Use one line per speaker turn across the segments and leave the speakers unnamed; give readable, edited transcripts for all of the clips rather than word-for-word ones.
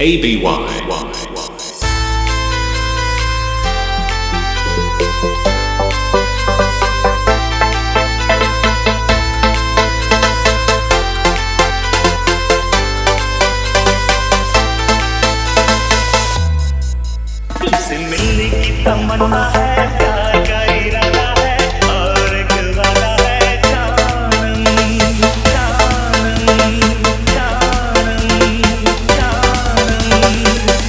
ABY.
तुझसे मिलने की तमन्ना है, प्यार का इरादा है और एक वादा है जानम जानम जानम जानम।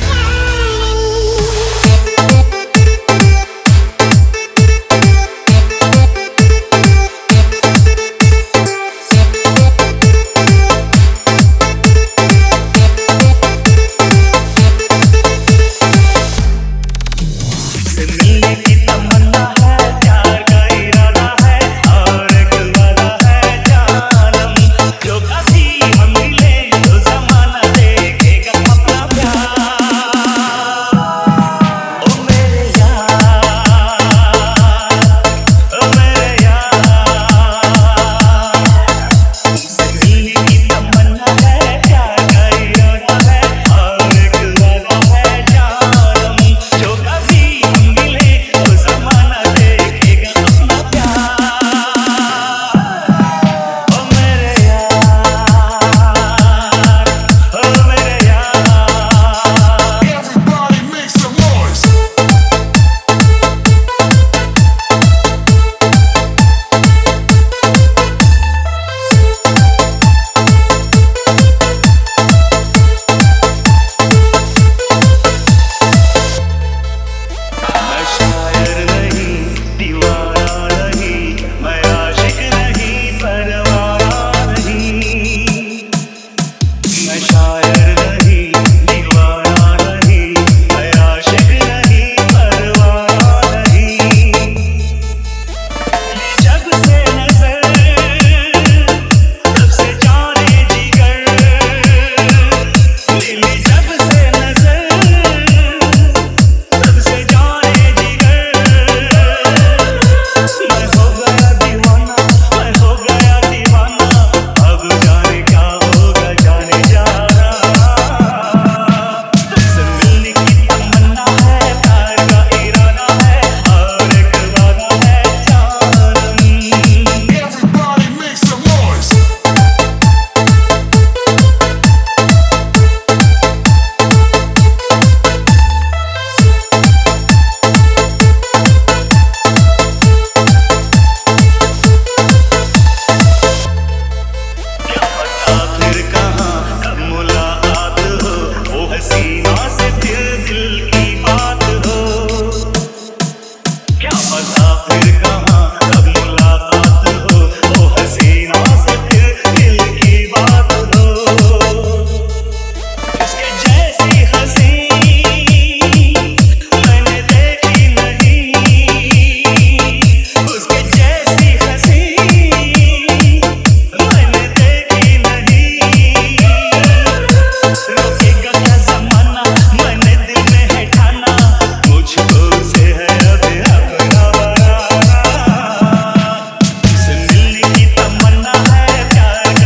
मिलने की तमन्ना है, प्यार का इरादा है और एक वादा है जानम। जो कभी हम मिले तो ज़माना देखेगा अपना प्यार। ओ मेरे यार, ओ मेरे यार, तुझसे मिलने की तमन्ना है, प्यार का इरादा है और एक वादा है जानम। जो कभी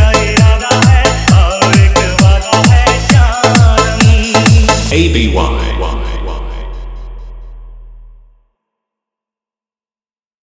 ABY.